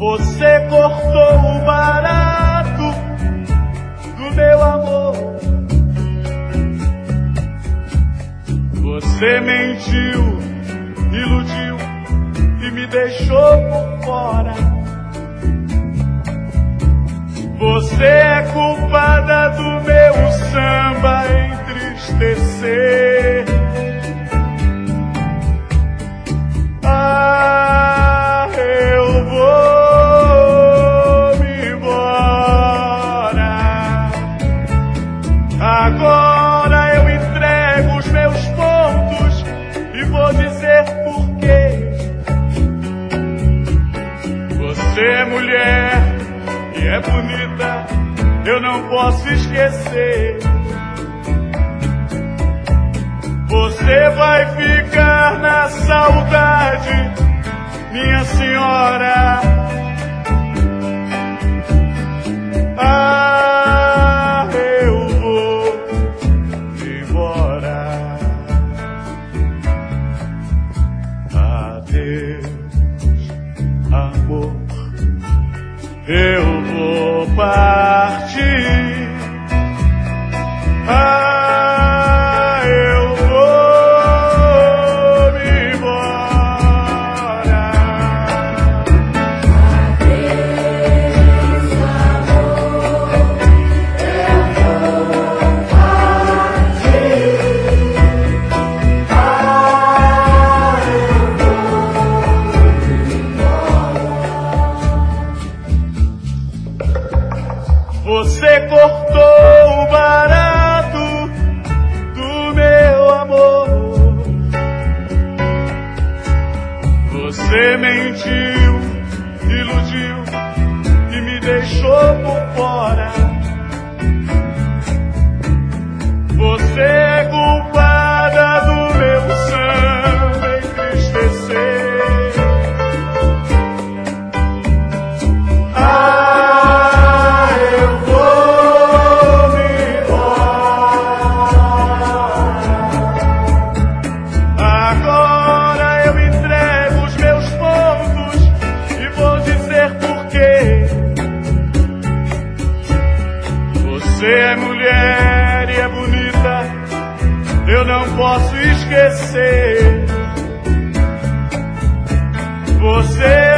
Você cortou o barato do meu amor. Você mentiu, iludiu e me deixou por fora. Você é culpada do meu samba entristecer. Ah, eu vou me embora. Agora eu entrego os meus pontos e vou dizer por quê. Você é mulher e é bonita, eu não posso esquecer. Você vai ficar na saudade, minha senhora. Ah, eu vou embora. Adeus, amor. Eu vou partir. Ah, eu vou me embora. Adeus, amor. Eu vou partir. Ah, eu vou me embora. Você cortou o barato do meu amor. Você mentiu, iludiu e me deixou por fora. Você é culpada do meu samba entristecer. Ah, eu vou me embora. Agora eu entrego os meus pontos e vou dizer por quê. Você é mulher e é bonita, eu não posso esquecer. Você